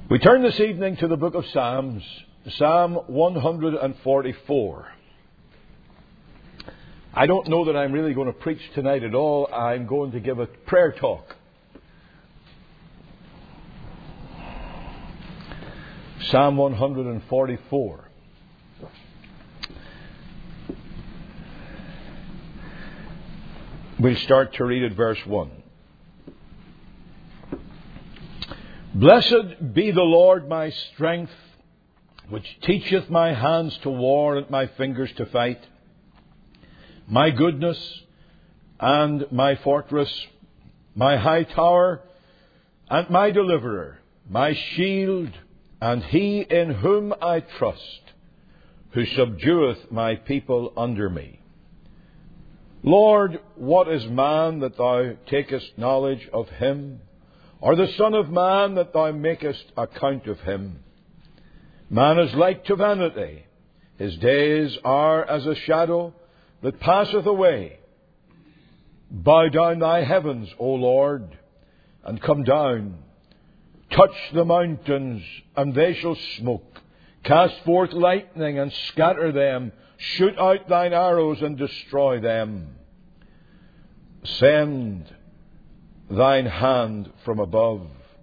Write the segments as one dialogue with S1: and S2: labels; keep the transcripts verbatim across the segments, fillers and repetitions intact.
S1: We turn this evening to the book of Psalms, Psalm one forty-four. I don't know that I'm really going to preach tonight at all. I'm going to give a prayer talk. Psalm one forty-four. We'll start to read at verse one. Blessed be the Lord my strength, which teacheth my hands to war and my fingers to fight, my goodness and my fortress, my high tower and my deliverer, my shield, and he in whom I trust, who subdueth my people under me. Lord, what is man that thou takest knowledge of him? Or the Son of Man that thou makest account of him? Man is like to vanity. His days are as a shadow that passeth away. Bow down thy heavens, O Lord, and come down. Touch the mountains, and they shall smoke. Cast forth lightning, and scatter them. Shoot out thine arrows, and destroy them. Send thine hand from above.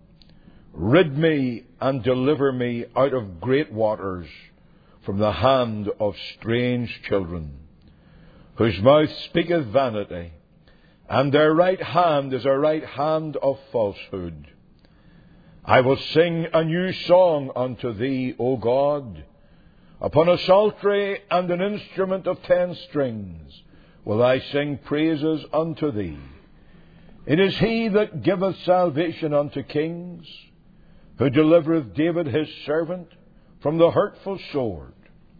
S1: Rid me and deliver me out of great waters, from the hand of strange children, whose mouth speaketh vanity, and their right hand is a right hand of falsehood. I will sing a new song unto thee, O God. Upon a psaltery and an instrument of ten strings will I sing praises unto thee. It is he that giveth salvation unto kings, who delivereth David his servant from the hurtful sword.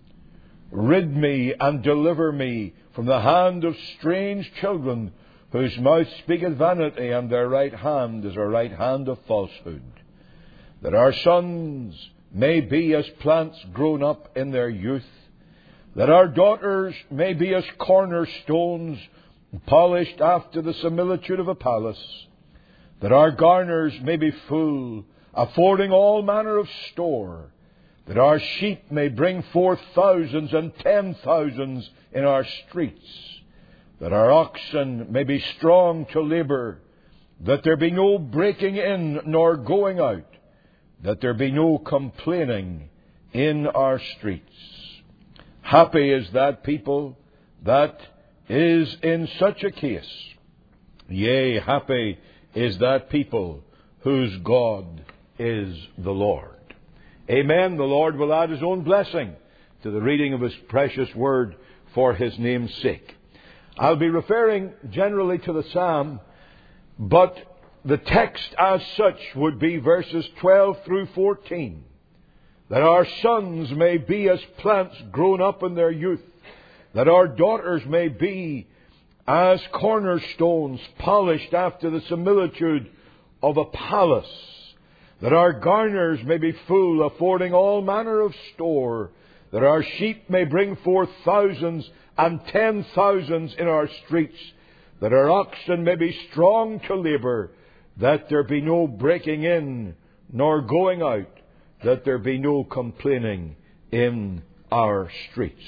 S1: Rid me and deliver me from the hand of strange children, whose mouth speaketh vanity, and their right hand is a right hand of falsehood. That our sons may be as plants grown up in their youth, that our daughters may be as cornerstones, polished after the similitude of a palace, that our garners may be full, affording all manner of store, that our sheep may bring forth thousands and ten thousands in our streets, that our oxen may be strong to labour, that there be no breaking in nor going out, that there be no complaining in our streets. Happy is that people that is in such a case. Yea, happy is that people whose God is the Lord. Amen. The Lord will add his own blessing to the reading of his precious word for his name's sake. I'll be referring generally to the psalm, but the text as such would be verses twelve through fourteen. That our sons may be as plants grown up in their youth, that our daughters may be as cornerstones polished after the similitude of a palace, that our garners may be full, affording all manner of store, that our sheep may bring forth thousands and ten thousands in our streets, that our oxen may be strong to labour, that there be no breaking in nor going out, that there be no complaining in our streets.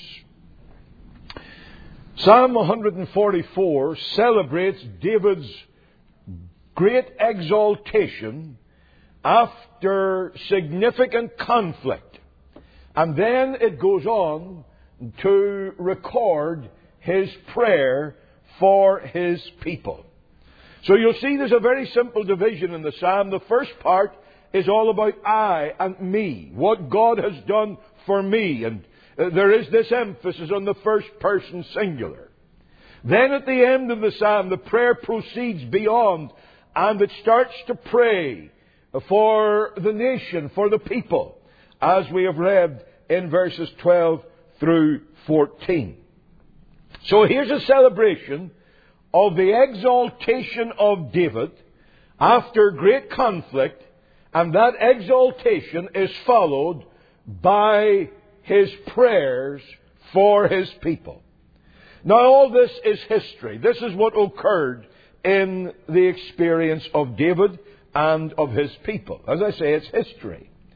S1: Psalm one forty-four celebrates David's great exaltation after significant conflict. And then it goes on to record his prayer for his people. So you'll see there's a very simple division in the psalm. The first part is all about I and me, what God has done for me. And there is this emphasis on the first person singular. Then at the end of the psalm, the prayer proceeds beyond, and it starts to pray for the nation, for the people, as we have read in verses twelve through fourteen. So here's a celebration of the exaltation of David after great conflict, and that exaltation is followed by his prayers for his people. Now all this is history. This is what occurred in the experience of David and of his people. As I say, it's history.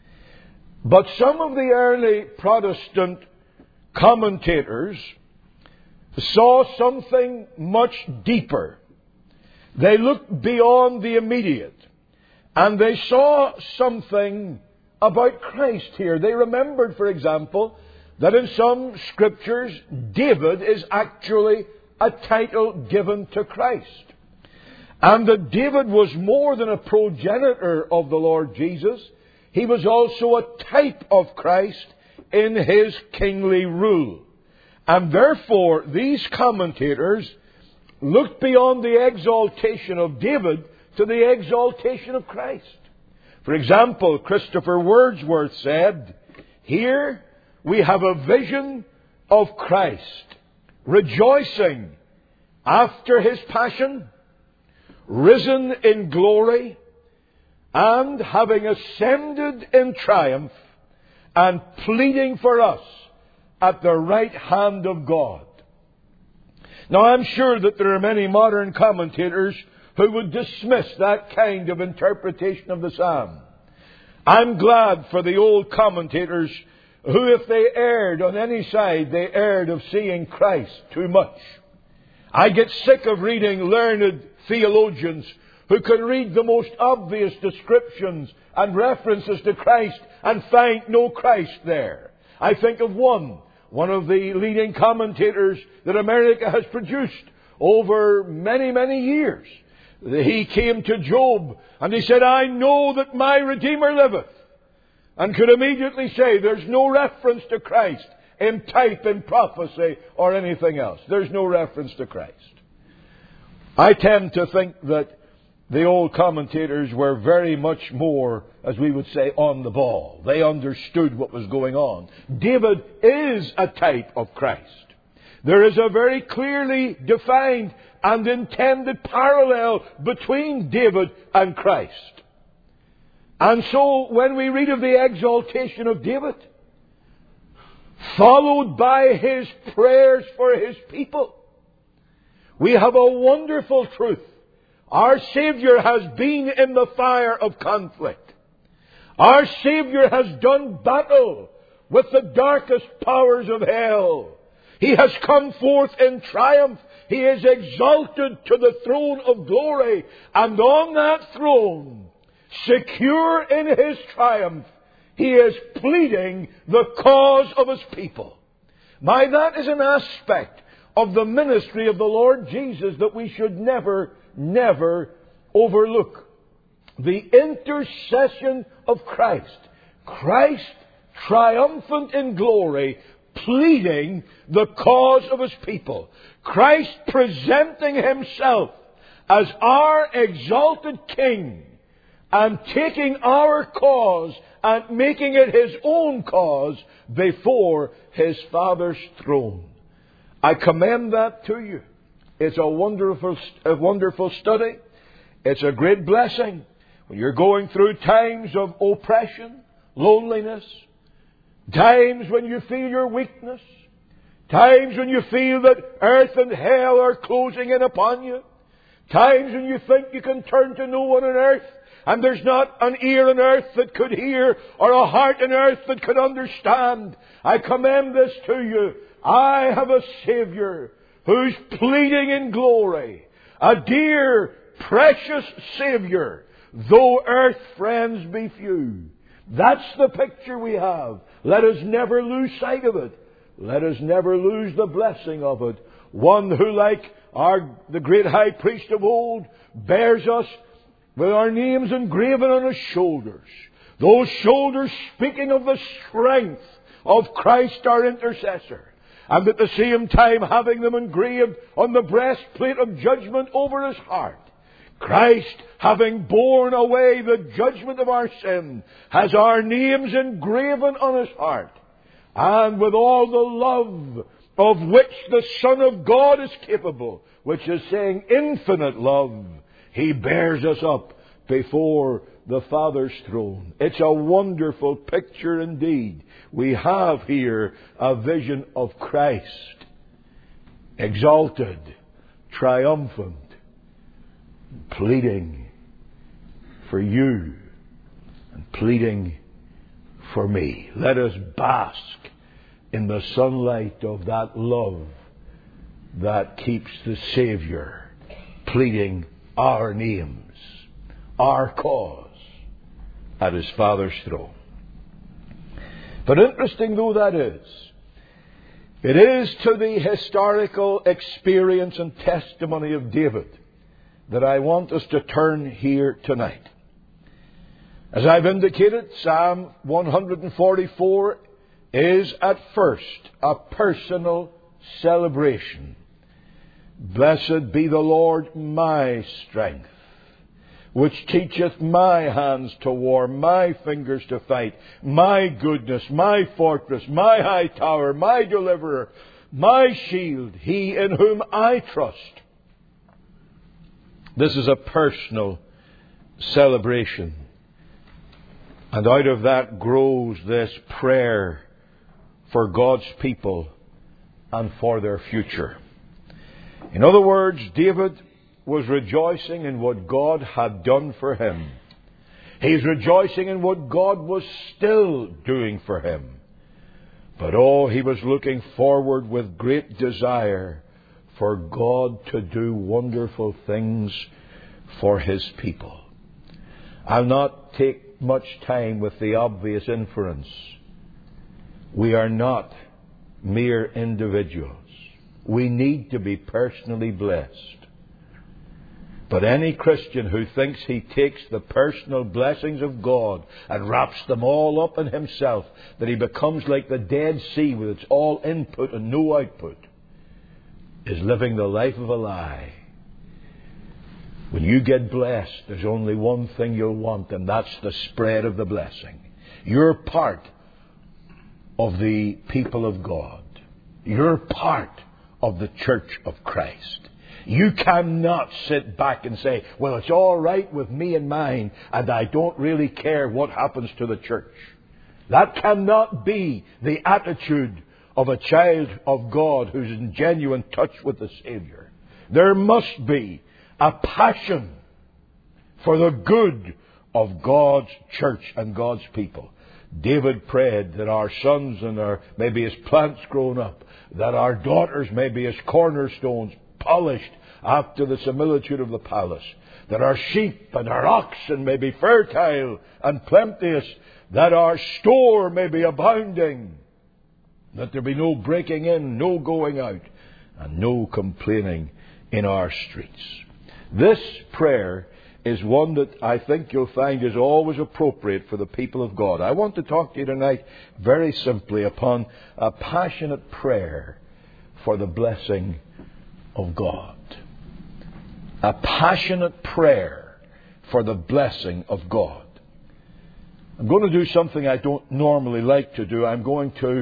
S1: But some of the early Protestant commentators saw something much deeper. They looked beyond the immediate, and they saw something about Christ here. They remembered, for example, that in some scriptures, David is actually a title given to Christ. And that David was more than a progenitor of the Lord Jesus. He was also a type of Christ in His kingly rule. And therefore, these commentators looked beyond the exaltation of David to the exaltation of Christ. For example, Christopher Wordsworth said, "Here we have a vision of Christ, rejoicing after His passion, risen in glory, and having ascended in triumph, and pleading for us at the right hand of God." Now, I'm sure that there are many modern commentators who would dismiss that kind of interpretation of the psalm. I'm glad for the old commentators who, if they erred on any side, they erred of seeing Christ too much. I get sick of reading learned theologians who can read the most obvious descriptions and references to Christ and find no Christ there. I think of one, one of the leading commentators that America has produced over many, many years. He came to Job and he said, "I know that my Redeemer liveth," and could immediately say there's no reference to Christ in type, in prophecy, or anything else. There's no reference to Christ. I tend to think that the old commentators were very much more, as we would say, on the ball. They understood what was going on. David is a type of Christ. There is a very clearly defined and intended parallel between David and Christ. And so when we read of the exaltation of David, followed by his prayers for his people, we have a wonderful truth. Our Savior has been in the fire of conflict. Our Savior has done battle with the darkest powers of hell. He has come forth in triumph. He is exalted to the throne of glory. And on that throne, secure in His triumph, He is pleading the cause of His people. My, that is an aspect of the ministry of the Lord Jesus that we should never, never overlook. The intercession of Christ. Christ triumphant in glory, pleading the cause of His people. Christ presenting Himself as our exalted King and taking our cause and making it His own cause before His Father's throne. I commend that to you. It's a wonderful, a wonderful study. It's a great blessing when you're going through times of oppression, loneliness, times when you feel your weakness, times when you feel that earth and hell are closing in upon you, times when you think you can turn to no one on earth, and there's not an ear on earth that could hear or a heart on earth that could understand. I commend this to you. I have a Savior who's pleading in glory. A dear, precious Savior, though earth friends be few. That's the picture we have. Let us never lose sight of it. Let us never lose the blessing of it. One who, like our the great high priest of old, bears us with our names engraven on His shoulders. Those shoulders speaking of the strength of Christ our intercessor. And at the same time having them engraved on the breastplate of judgment over His heart. Christ, having borne away the judgment of our sin, has our names engraven on His heart. And with all the love of which the Son of God is capable, which is saying infinite love, He bears us up before the Father's throne. It's a wonderful picture indeed. We have here a vision of Christ, exalted, triumphant, pleading for you and pleading for me. Let us bask in the sunlight of that love that keeps the Savior pleading our names, our cause, at His Father's throne. But interesting though that is, it is to the historical experience and testimony of David that I want us to turn here tonight. As I've indicated, Psalm one forty-four is at first a personal celebration. Blessed be the Lord my strength, which teacheth my hands to war, my fingers to fight, my goodness, my fortress, my high tower, my deliverer, my shield, he in whom I trust. This is a personal celebration. And out of that grows this prayer for God's people and for their future. In other words, David was rejoicing in what God had done for him. He's rejoicing in what God was still doing for him. But oh, he was looking forward with great desire for God to do wonderful things for His people. I'll not take much time with the obvious inference. We are not mere individuals. We need to be personally blessed. But any Christian who thinks he takes the personal blessings of God and wraps them all up in himself, that he becomes like the Dead Sea with its all input and no output, is living the life of a lie. When you get blessed, there's only one thing you'll want, and that's the spread of the blessing. You're part of the people of God. You're part of the church of Christ. You cannot sit back and say, well, it's all right with me and mine, and I don't really care what happens to the church. That cannot be the attitude of a child of God who's in genuine touch with the Savior. There must be a passion for the good of God's church and God's people. David prayed that our sons and our, maybe as plants grown up, that our daughters may be as cornerstones, polished after the similitude of the palace, that our sheep and our oxen may be fertile and plenteous, that our store may be abounding, that there be no breaking in, no going out, and no complaining in our streets. This prayer is one that I think you'll find is always appropriate for the people of God. I want to talk to you tonight very simply upon a passionate prayer for the blessing of God. A passionate prayer for the blessing of God. I'm going to do something I don't normally like to do. I'm going to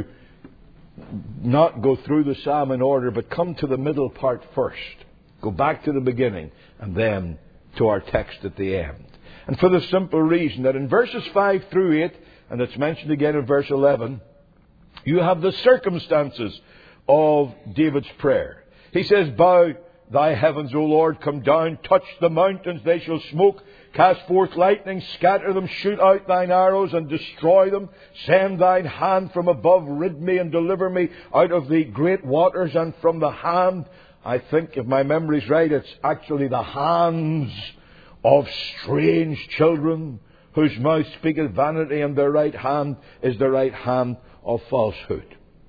S1: not go through the psalm in order, but come to the middle part first. Go back to the beginning and then to our text at the end. And for the simple reason that in verses five through eight, and it's mentioned again in verse eleven, you have the circumstances of David's prayer. He says, bow thy heavens, O Lord, come down, touch the mountains, they shall smoke, cast forth lightning, scatter them, shoot out thine arrows and destroy them, send thine hand from above, rid me and deliver me out of the great waters and from the hand, I think if my memory's right, it's actually the hands of strange children whose mouth speaketh vanity and their right hand is the right hand of falsehood.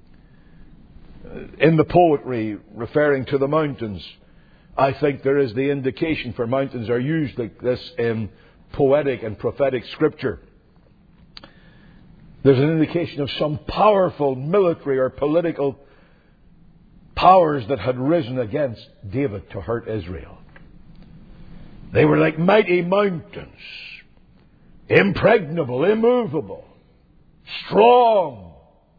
S1: In the poetry referring to the mountains, I think there is the indication, for mountains are used like this in poetic and prophetic scripture. There's an indication of some powerful military or political powers that had risen against David to hurt Israel. They were like mighty mountains, impregnable, immovable, strong.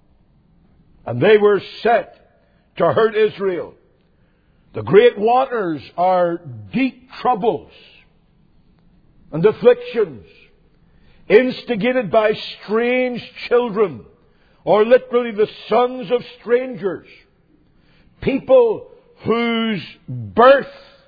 S1: And they were set to hurt Israel. The great waters are deep troubles and afflictions instigated by strange children, or literally the sons of strangers. People whose birth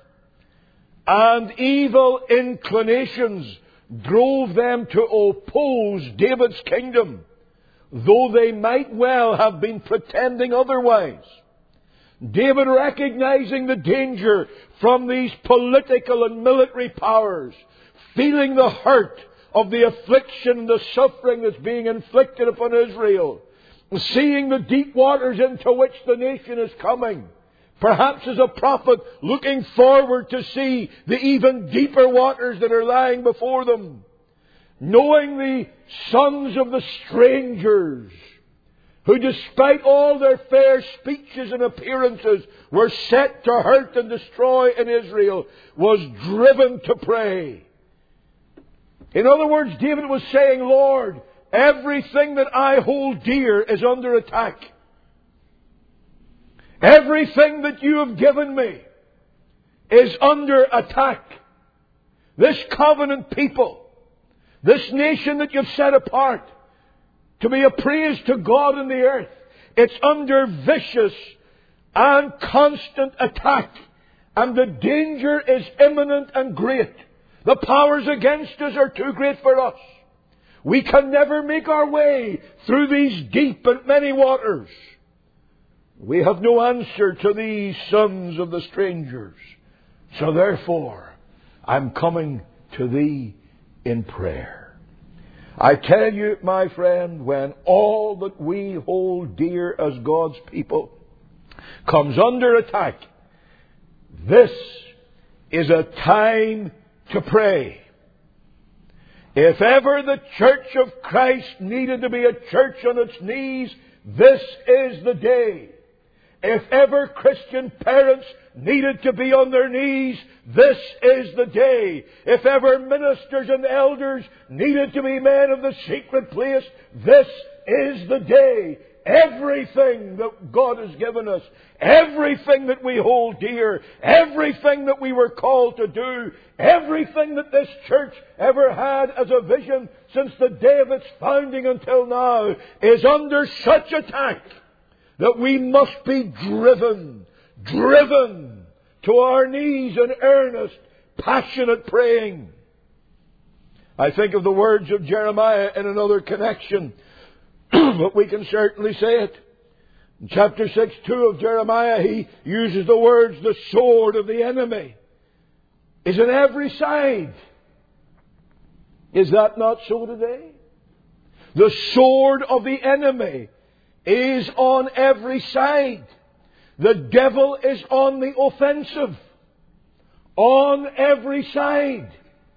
S1: and evil inclinations drove them to oppose David's kingdom though they might well have been pretending otherwise. David, recognizing the danger from these political and military powers, feeling the hurt of the affliction and the suffering that's being inflicted upon Israel, seeing the deep waters into which the nation is coming, perhaps as a prophet looking forward to see the even deeper waters that are lying before them, knowing the sons of the strangers, who despite all their fair speeches and appearances were set to hurt and destroy in Israel, was driven to pray. In other words, David was saying, Lord, everything that I hold dear is under attack. Everything that you have given me is under attack. This covenant people, this nation that you've set apart to be a praise to God in the earth, it's under vicious and constant attack. And the danger is imminent and great. The powers against us are too great for us. We can never make our way through these deep and many waters. We have no answer to these sons of the strangers. So therefore, I'm coming to Thee in prayer. I tell you, my friend, when all that we hold dear as God's people comes under attack, this is a time to pray. If ever the Church of Christ needed to be a church on its knees, this is the day. If ever Christian parents needed to be on their knees, this is the day. If ever ministers and elders needed to be men of the secret place, this is the day. Everything that God has given us, everything that we hold dear, everything that we were called to do, everything that this church ever had as a vision since the day of its founding until now, is under such attack that we must be driven, driven to our knees in earnest, passionate praying. I think of the words of Jeremiah in another connection, but we can certainly say it. In chapter six, two of Jeremiah, he uses the words, the sword of the enemy is on every side. Is that not so today? The sword of the enemy is on every side. The devil is on the offensive. On every side.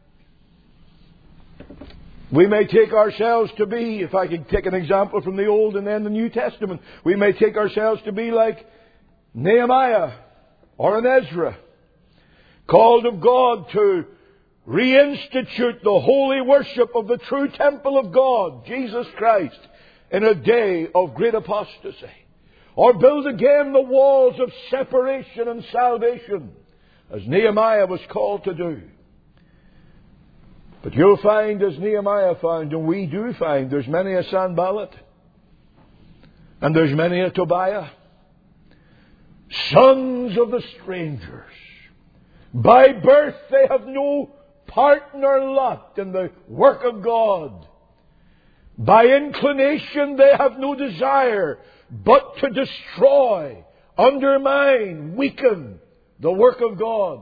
S1: We may take ourselves to be, if I could take an example from the Old and then the New Testament, we may take ourselves to be like Nehemiah or an Ezra, called of God to reinstitute the holy worship of the true temple of God, Jesus Christ, in a day of great apostasy. Or build again the walls of separation and salvation, as Nehemiah was called to do. But you'll find, as Nehemiah found, and we do find, there's many a Sanballat, and there's many a Tobiah, sons of the strangers. By birth they have no part nor lot in the work of God. By inclination they have no desire but to destroy, undermine, weaken the work of God.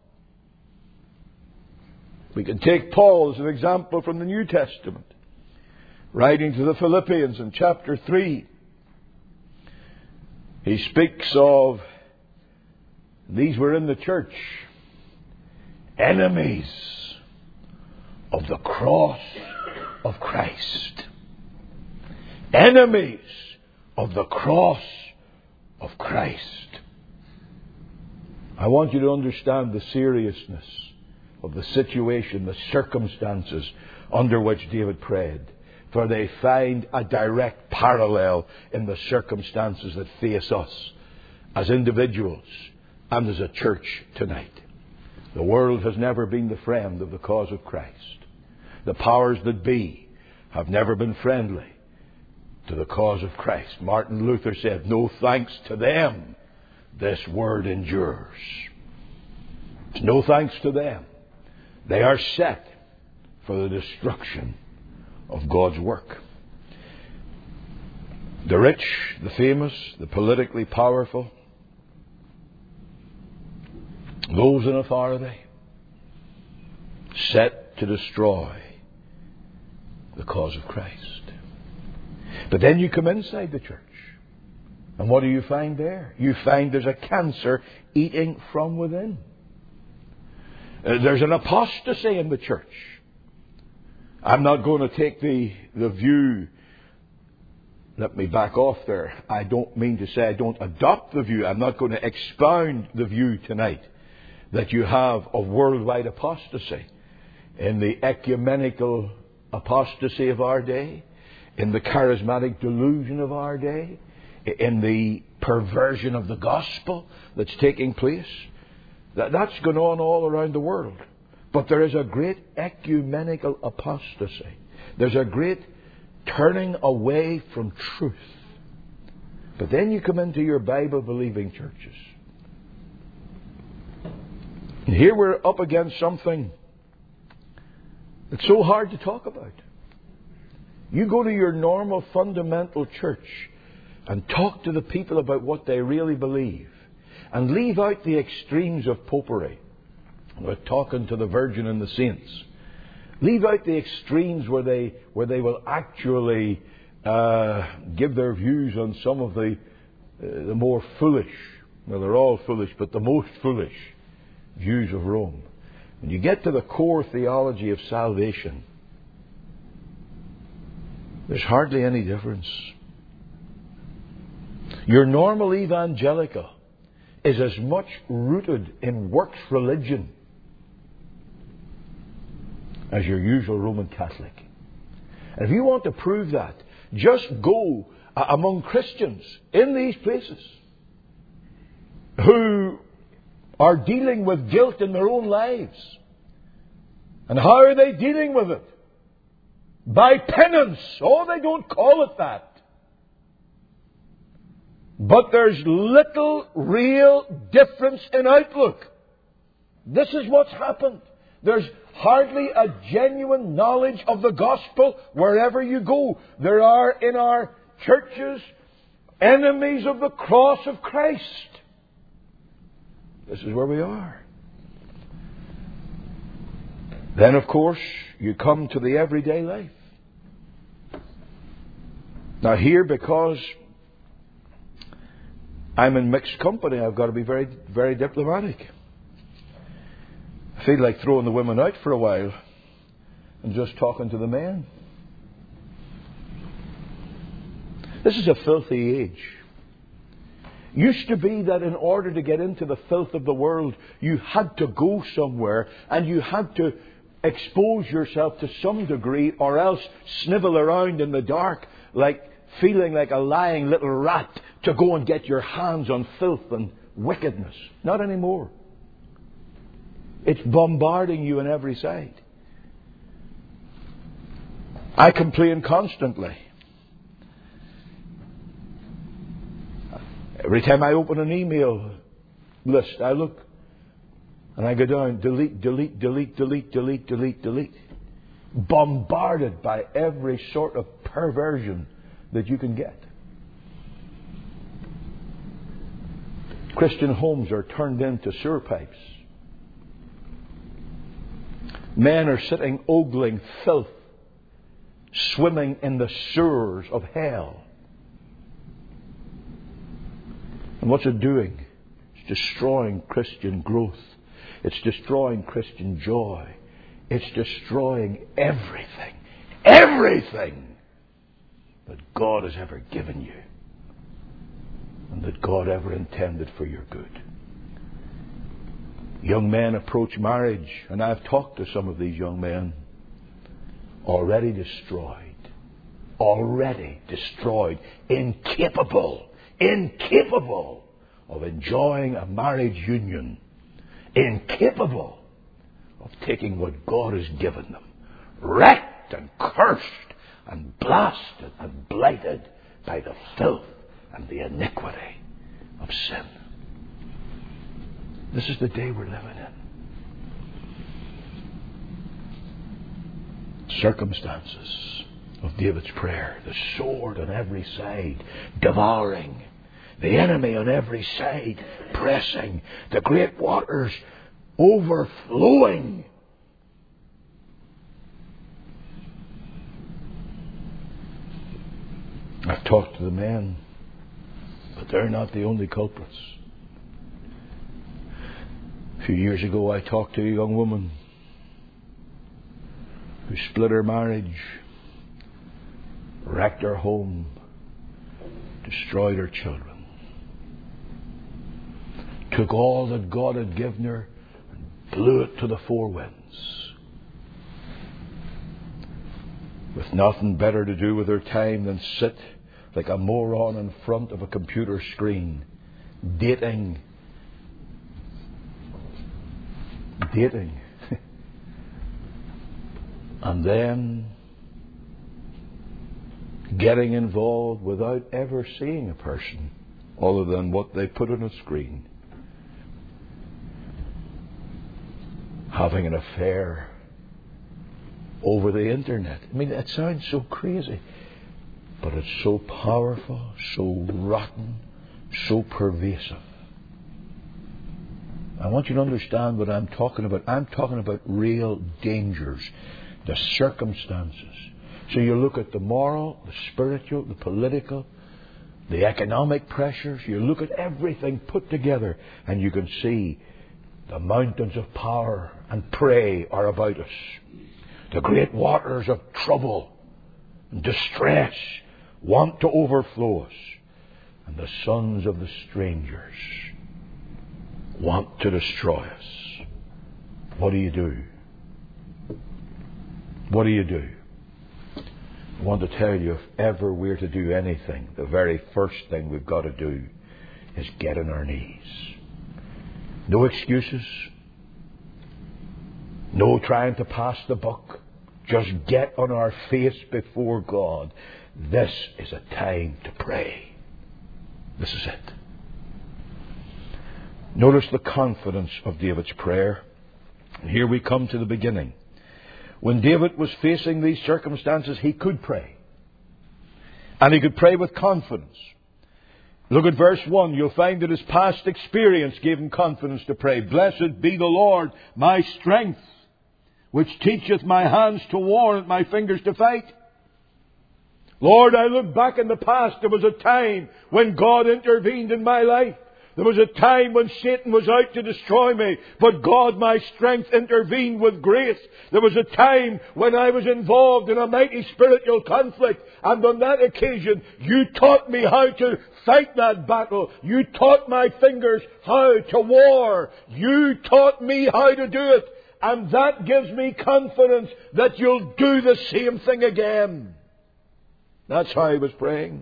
S1: We can take Paul as an example from the New Testament. Writing to the Philippians in chapter three, he speaks of, these were in the church, enemies of the cross of Christ. Enemies of the cross of Christ. I want you to understand the seriousness of the situation, the circumstances under which David prayed. For they find a direct parallel in the circumstances that face us as individuals and as a church tonight. The world has never been the friend of the cause of Christ. The powers that be have never been friendly to the cause of Christ. Martin Luther said, "No thanks to them, this word endures." It's no thanks to them. They are set for the destruction of God's work. The rich, the famous, the politically powerful, those in authority, set to destroy the cause of Christ. But then you come inside the church, and what do you find there? You find there's a cancer eating from within. Uh, there's an apostasy in the church. I'm not going to take the, the view, let me back off there. I don't mean to say I don't adopt the view. I'm not going to expound the view tonight that you have of worldwide apostasy in the ecumenical apostasy of our day, in the charismatic delusion of our day, in the perversion of the gospel that's taking place. That, that's going on all around the world. But there is a great ecumenical apostasy. There's a great turning away from truth. But then you come into your Bible-believing churches. And here we're up against something that's so hard to talk about. You go to your normal fundamental church and talk to the people about what they really believe, and leave out the extremes of popery. We're talking to the Virgin and the saints. Leave out the extremes where they where they will actually uh, give their views on some of the uh, the more foolish, well, they're all foolish, but the most foolish views of Rome. When you get to the core theology of salvation, there's hardly any difference. Your normal evangelical is as much rooted in works religion as your usual Roman Catholic. And if you want to prove that, just go among Christians in these places who are dealing with guilt in their own lives. And how are they dealing with it? By penance. Oh, they don't call it that. But there's little real difference in outlook. This is what's happened. There's hardly a genuine knowledge of the gospel wherever you go. There are in our churches enemies of the cross of Christ. This is where we are. Then, of course, you come to the everyday life. Now here, because I'm in mixed company, I've got to be very, very diplomatic. I feel like throwing the women out for a while and just talking to the men. This is a filthy age. Used to be that in order to get into the filth of the world, you had to go somewhere and you had to expose yourself to some degree, or else snivel around in the dark like feeling like a lying little rat to go and get your hands on filth and wickedness. Not anymore. It's bombarding you on every side. I complain constantly. Every time I open an email list, I look and I go down, delete, delete, delete, delete, delete, delete, delete. Bombarded by every sort of perversion that you can get. Christian homes are turned into sewer pipes. Men are sitting ogling filth, swimming in the sewers of hell. And what's it doing? It's destroying Christian growth. It's destroying Christian joy. It's destroying everything, everything that God has ever given you and that God ever intended for your good. Young men approach marriage, and I've talked to some of these young men, already destroyed, already destroyed, incapable, incapable of enjoying a marriage union, incapable of taking what God has given them, wrecked and cursed and blasted and blighted by the filth and the iniquity of sin. This is the day we're living in. Circumstances of David's prayer. The sword on every side, devouring. The enemy on every side, pressing. The great waters overflowing. I've talked to the men, but they're not the only culprits. A few years ago I talked to a young woman who split her marriage, wrecked her home, destroyed her children, took all that God had given her and blew it to the four winds, with nothing better to do with her time than sit like a moron in front of a computer screen, dating, dating, and then getting involved without ever seeing a person other than what they put on a screen, having an affair over the internet. I mean, it sounds so crazy, but it's so powerful, so rotten, so pervasive. I want you to understand what I'm talking about. I'm talking about real dangers, the circumstances. So you look at the moral, the spiritual, the political, the economic pressures. You look at everything put together and you can see the mountains of power and prey are about us. The great waters of trouble and distress want to overflow us. And the sons of the strangers want to destroy us. What do you do? What do you do? I want to tell you, if ever we're to do anything, the very first thing we've got to do is get on our knees. No excuses. No trying to pass the buck. Just get on our face before God. This is a time to pray. This is it. Notice the confidence of David's prayer. And here we come to the beginning. When David was facing these circumstances, he could pray. And he could pray with confidence. Look at verse one. You'll find that his past experience gave him confidence to pray. Blessed be the Lord, my strength, which teacheth my hands to war and my fingers to fight. Lord, I look back in the past. There was a time when God intervened in my life. There was a time when Satan was out to destroy me, but God, my strength, intervened with grace. There was a time when I was involved in a mighty spiritual conflict, and on that occasion, you taught me how to fight that battle. You taught my fingers how to war. You taught me how to do it, and that gives me confidence that you'll do the same thing again. That's how he was praying.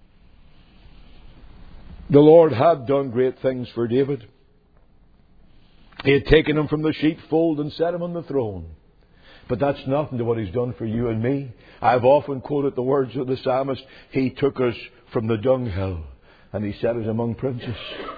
S1: The Lord had done great things for David. He had taken him from the sheepfold and set him on the throne. But that's nothing to what He's done for you and me. I've often quoted the words of the psalmist. He took us from the dunghill and He set us among princes.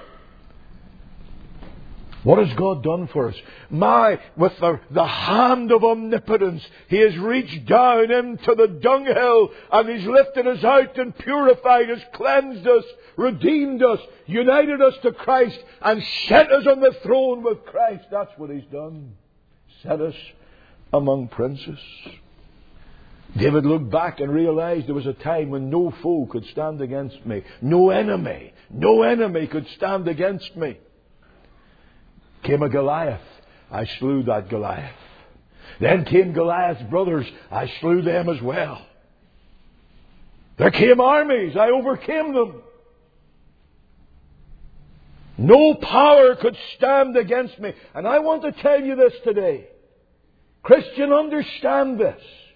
S1: What has God done for us? My, with the, the hand of omnipotence, He has reached down into the dunghill and He's lifted us out and purified us, cleansed us, redeemed us, united us to Christ and set us on the throne with Christ. That's what He's done. Set us among princes. David looked back and realized there was a time when no foe could stand against me. No enemy, no enemy could stand against me. Came a Goliath. I slew that Goliath. Then came Goliath's brothers. I slew them as well. There came armies. I overcame them. No power could stand against me. And I want to tell you this today. Christian, understand this.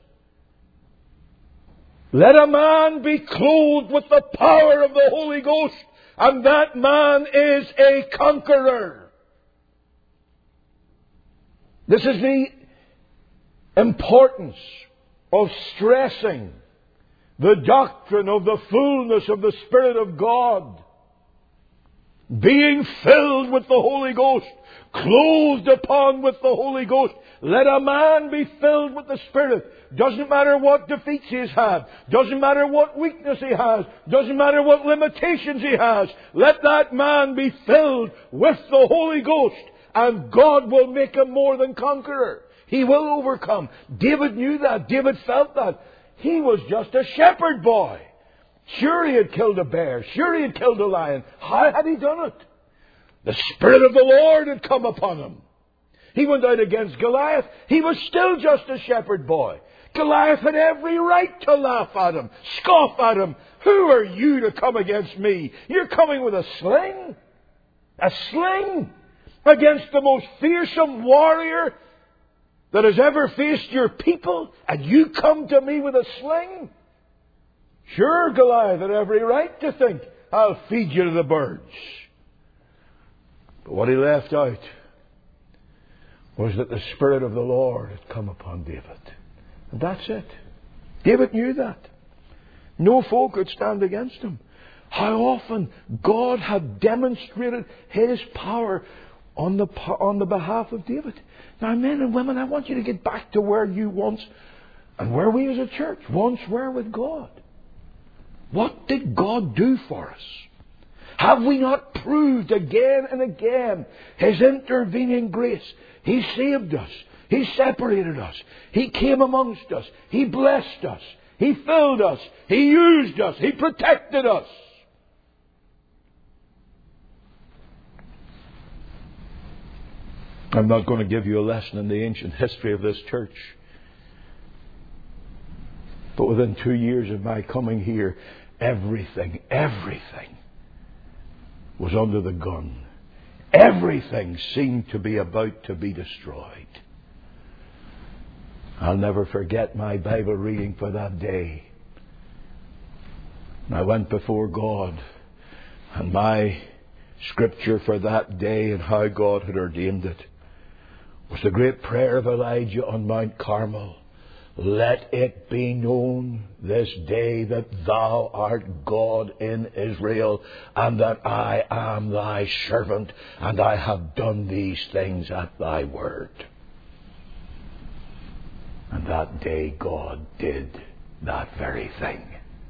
S1: Let a man be clothed with the power of the Holy Ghost, and that man is a conqueror. This is the importance of stressing the doctrine of the fullness of the Spirit of God. being filled with the Holy Ghost, clothed upon with the Holy Ghost. Let a man be filled with the Spirit. Doesn't matter what defeats he's had. Doesn't matter what weakness he has. Doesn't matter what limitations he has. Let that man be filled with the Holy Ghost, and God will make him more than conqueror. He will overcome. David knew that. David felt that. He was just a shepherd boy. Sure, he had killed a bear. Sure, he had killed a lion. How had he done it? The Spirit of the Lord had come upon him. He went out against Goliath. He was still just a shepherd boy. Goliath had every right to laugh at him, scoff at him. Who are you to come against me? You're coming with a sling? A sling? Against the most fearsome warrior that has ever faced your people? And you come to me with a sling? Sure, Goliath had every right to think, I'll feed you to the birds. But what he left out was that the Spirit of the Lord had come upon David. And that's it. David knew that. No foe could stand against him. How often God had demonstrated His power on the, on the behalf of David. Now, men and women, I want you to get back to where you once, and where we as a church once were with God. What did God do for us? Have we not proved again and again His intervening grace? He saved us. He separated us. He came amongst us. He blessed us. He filled us. He used us. He protected us. I'm not going to give you a lesson in the ancient history of this church. But within two years of my coming here, everything, everything was under the gun. Everything seemed to be about to be destroyed. I'll never forget my Bible reading for that day. I went before God, and my scripture for that day and how God had ordained it was the great prayer of Elijah on Mount Carmel. Let it be known this day that thou art God in Israel, and that I am thy servant, and I have done these things at thy word. And that day God did that very thing.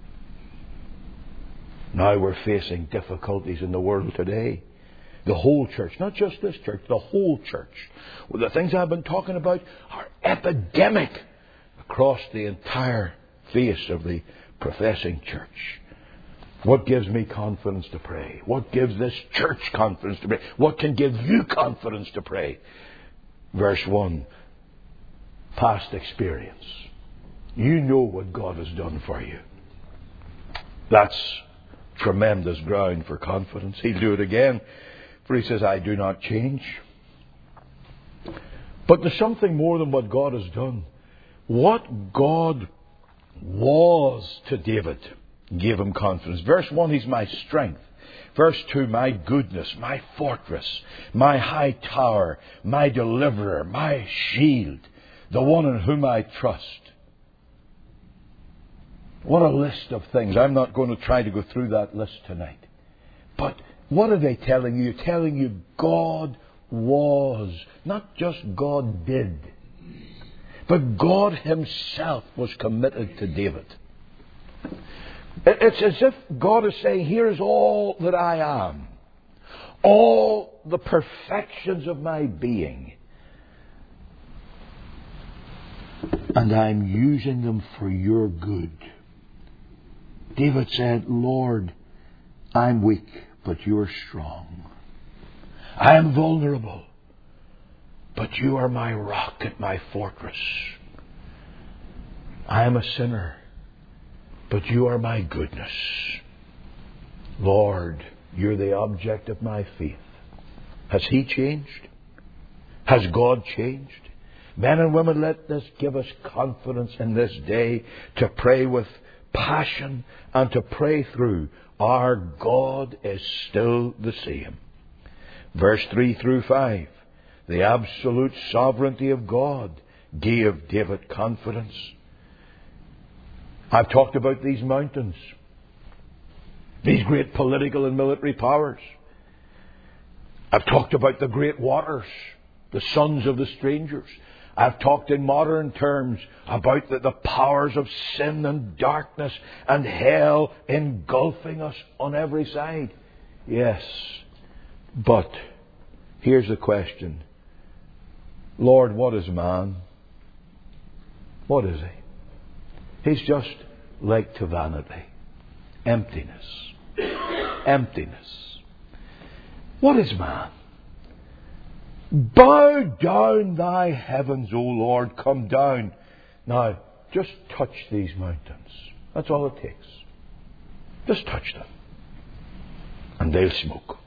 S1: Now we're facing difficulties in the world today. The whole church, not just this church, the whole church. Well, the things I've been talking about are epidemic across the entire face of the professing church. What gives me confidence to pray? What gives this church confidence to pray? What can give you confidence to pray? Verse one, past experience. You know what God has done for you. That's tremendous ground for confidence. He'll do it again, for He says, I do not change. But there's something more than what God has done. What God was to David gave him confidence. Verse one, He's my strength. Verse two, my goodness, my fortress, my high tower, my deliverer, my shield, the one in whom I trust. What a list of things. I'm not going to try to go through that list tonight. But what are they telling you? Telling you God was. Not just God did. But God Himself was committed to David. It's as if God is saying, here's all that I am. All the perfections of my being. And I'm using them for your good. David said, Lord, I'm weak, but you're strong. I am vulnerable, but you are my rock and my fortress. I am a sinner, but you are my goodness. Lord, you're the object of my faith. Has He changed? Has God changed? Men and women, let this give us confidence in this day to pray with passion and to pray through. Our God is still the same. Verse three through five. The absolute sovereignty of God gave David confidence. I've talked about these mountains. These great political and military powers. I've talked about the great waters, the sons of the strangers. I've talked in modern terms about the, the powers of sin and darkness and hell engulfing us on every side. Yes, but here's the question. Lord, what is man? What is he? He's just like to vanity. Emptiness. Emptiness. What is man? Bow down thy heavens, O Lord, come down. Now, just touch these mountains. That's all it takes. Just touch them. And they'll smoke.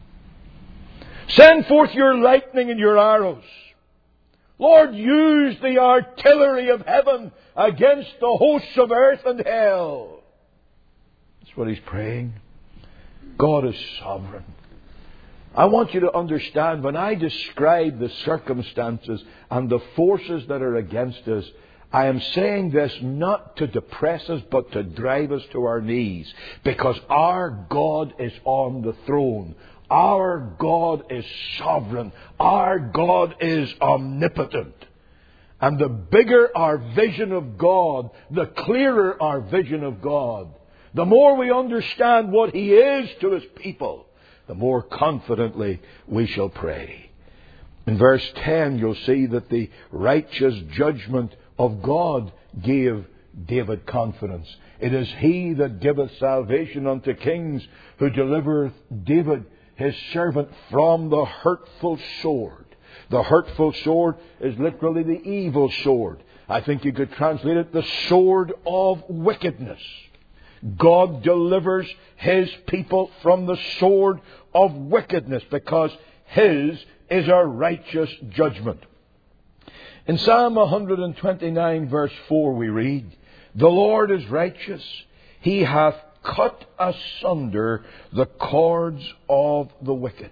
S1: Send forth your lightning and your arrows. Lord, use the artillery of heaven against the hosts of earth and hell. That's what he's praying. God is sovereign. I want you to understand, when I describe the circumstances and the forces that are against us, I am saying this not to depress us, but to drive us to our knees. Because our God is on the throne. Our God is sovereign. Our God is omnipotent. And the bigger our vision of God, the clearer our vision of God. The more we understand what He is to His people, the more confidently we shall pray. In verse ten, you'll see that the righteous judgment of God gave David confidence. It is He that giveth salvation unto kings, who delivereth David his servant from the hurtful sword. The hurtful sword is literally the evil sword. I think you could translate it the sword of wickedness. God delivers His people from the sword of wickedness because His is a righteous judgment. In Psalm one twenty-nine verse four we read, The Lord is righteous. He hath cut asunder the cords of the wicked.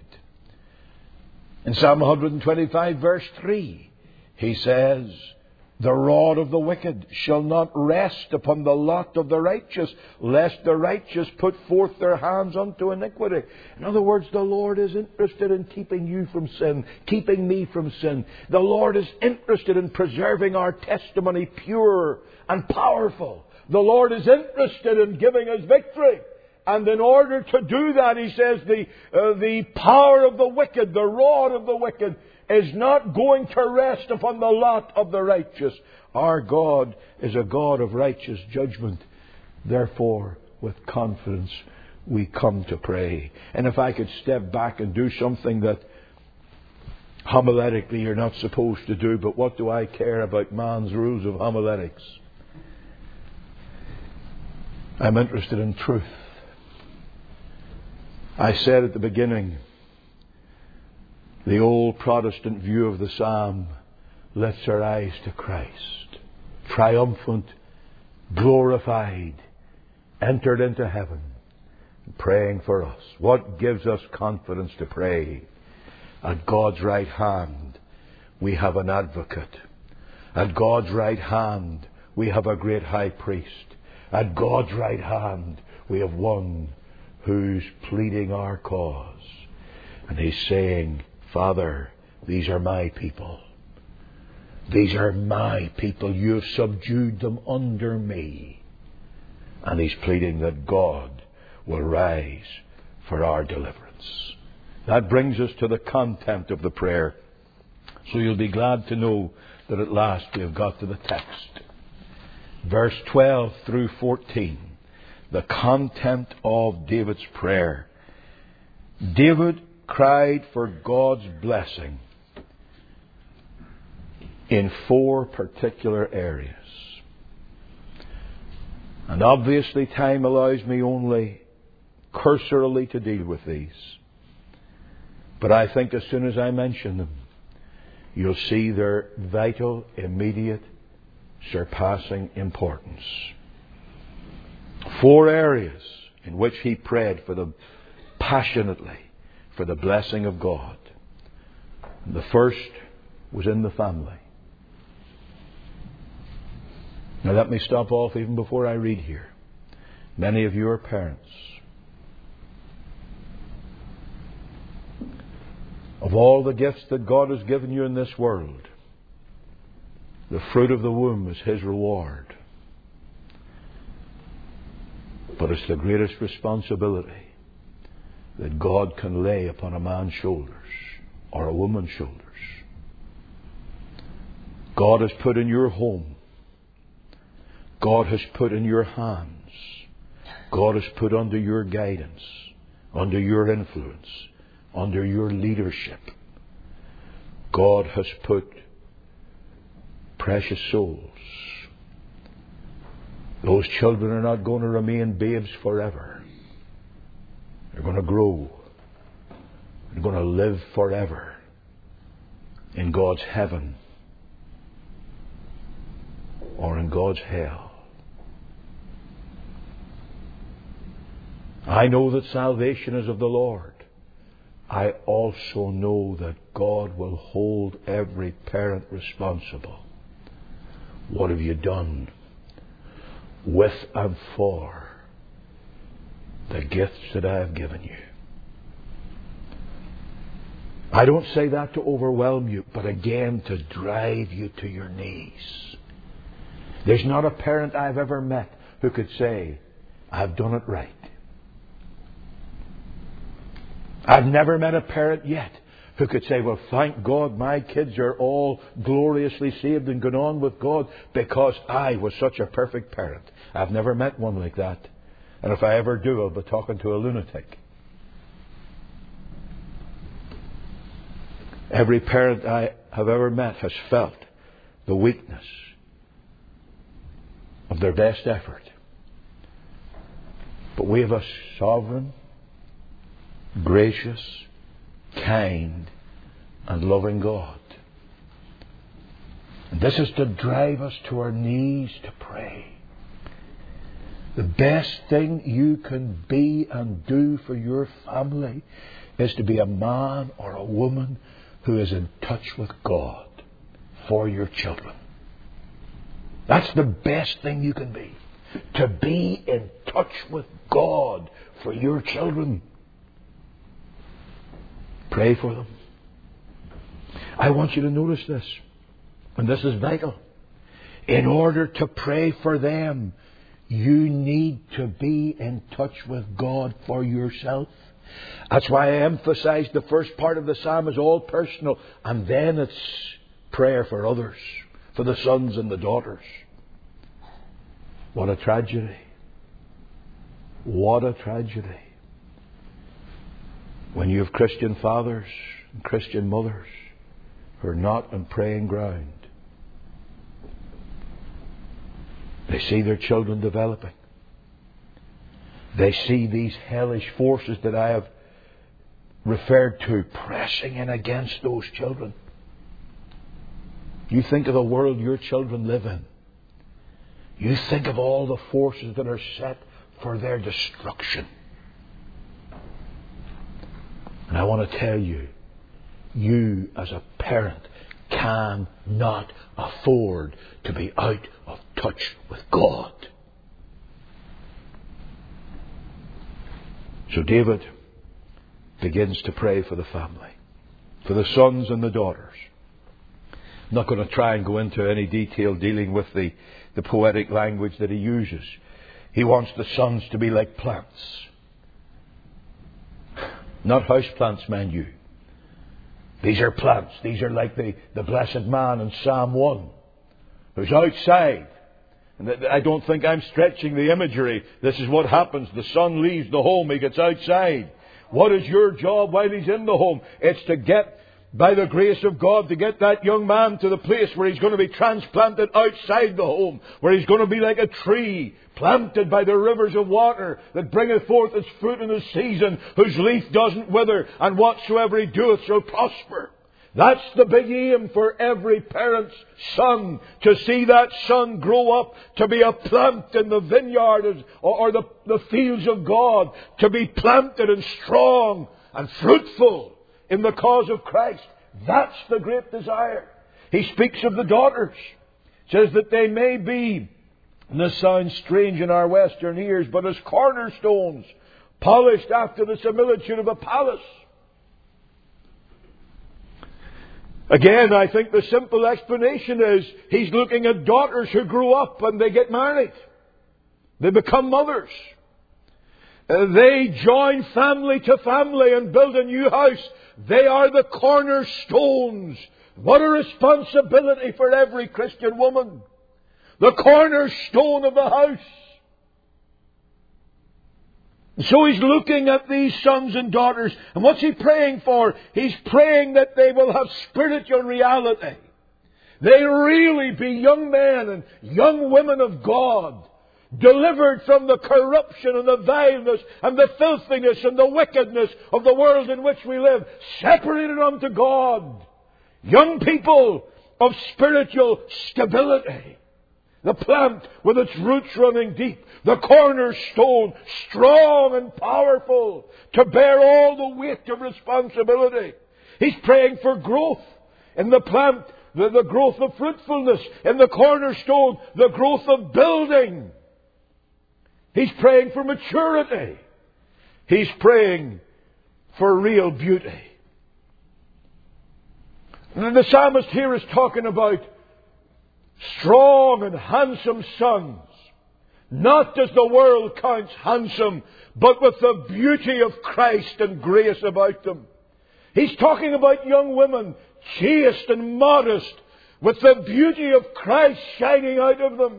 S1: In Psalm one twenty-five verse three, He says, The rod of the wicked shall not rest upon the lot of the righteous, lest the righteous put forth their hands unto iniquity. In other words, the Lord is interested in keeping you from sin, keeping me from sin. The Lord is interested in preserving our testimony pure and powerful. The Lord is interested in giving us victory. And in order to do that, He says, the, uh, the power of the wicked, the rod of the wicked, is not going to rest upon the lot of the righteous. Our God is a God of righteous judgment. Therefore, with confidence, we come to pray. And if I could step back and do something that homiletically you're not supposed to do, but what do I care about man's rules of homiletics? I'm interested in truth. I said at the beginning, the old Protestant view of the psalm lifts our eyes to Christ, triumphant, glorified, entered into heaven, praying for us. What gives us confidence to pray? At God's right hand, we have an advocate. At God's right hand, we have a great high priest. At God's right hand, we have one who's pleading our cause. And He's saying, Father, these are my people. These are my people. You have subdued them under me. And He's pleading that God will rise for our deliverance. That brings us to the content of the prayer. So you'll be glad to know that at last we have got to the text. Verse twelve through fourteen. The content of David's prayer. David cried for God's blessing in four particular areas. And obviously time allows me only cursorily to deal with these. But I think as soon as I mention them, you'll see their vital, immediate, surpassing importance. Four areas in which he prayed for the passionately for the blessing of God. The first was in the family. Now let me stop off even before I read here. Many of you are parents. Of all the gifts that God has given you in this world, the fruit of the womb is His reward. But it's the greatest responsibility that God can lay upon a man's shoulders or a woman's shoulders. God has put in your home. God has put in your hands. God has put under your guidance, under your influence, under your leadership. God has put precious souls. Those children are not going to remain babes forever. They're going to grow. They're going to live forever in God's heaven or in God's hell. I know that salvation is of the Lord. I also know that God will hold every parent responsible. What have you done with and for the gifts that I have given you? I don't say that to overwhelm you, but again to drive you to your knees. There's not a parent I've ever met who could say, I've done it right. I've never met a parent yet who could say, well, thank God my kids are all gloriously saved and gone on with God because I was such a perfect parent. I've never met one like that. And if I ever do, I'll be talking to a lunatic. Every parent I have ever met has felt the weakness of their best effort. But we have a sovereign, gracious, kind, and loving God. And this is to drive us to our knees to pray. The best thing you can be and do for your family is to be a man or a woman who is in touch with God for your children. That's the best thing you can be. To be in touch with God for your children. Pray for them. I want you to notice this, and this is vital. In order to pray for them, you need to be in touch with God for yourself. That's why I emphasized the first part of the psalm is all personal, and then it's prayer for others, for the sons and the daughters. What a tragedy. What a tragedy. When you have Christian fathers and Christian mothers who are not on praying ground. They see their children developing. They see these hellish forces that I have referred to pressing in against those children. You think of the world your children live in. You think of all the forces that are set for their destruction. And I want to tell you, you as a parent cannot afford to be out of touch with God. So David begins to pray for the family, for the sons and the daughters. I'm not going to try and go into any detail dealing with the, the poetic language that he uses. He wants the sons to be like plants. Not house plants, mind you. These are plants. These are like the, the blessed man in Psalm one, who's outside. And I don't think I'm stretching the imagery. This is what happens. The son leaves the home. He gets outside. What is your job while he's in the home? It's to get, by the grace of God, to get that young man to the place where he's going to be transplanted outside the home, where he's going to be like a tree planted by the rivers of water that bringeth forth its fruit in the season, whose leaf doesn't wither, and whatsoever he doeth shall prosper. That's the big aim for every parent's son, to see that son grow up to be a plant in the vineyard or the, the fields of God, to be planted and strong and fruitful in the cause of Christ. That's the great desire. He speaks of the daughters. Says that they may be, and this sounds strange in our Western ears, but as cornerstones, polished after the similitude of a palace. Again, I think the simple explanation is he's looking at daughters who grew up and they get married. They become mothers. Uh, they join family to family and build a new house. They are the cornerstones. What a responsibility for every Christian woman. The cornerstone of the house. So he's looking at these sons and daughters. And what's he praying for? He's praying that they will have spiritual reality. They really be young men and young women of God, delivered from the corruption and the vileness and the filthiness and the wickedness of the world in which we live, separated unto God. Young people of spiritual stability. The plant with its roots running deep. The cornerstone, strong and powerful to bear all the weight of responsibility. He's praying for growth in the plant, the, the growth of fruitfulness. In the cornerstone, the growth of building. He's praying for maturity. He's praying for real beauty. And the psalmist here is talking about strong and handsome sons. Not as the world counts handsome, but with the beauty of Christ and grace about them. He's talking about young women, chaste and modest, with the beauty of Christ shining out of them.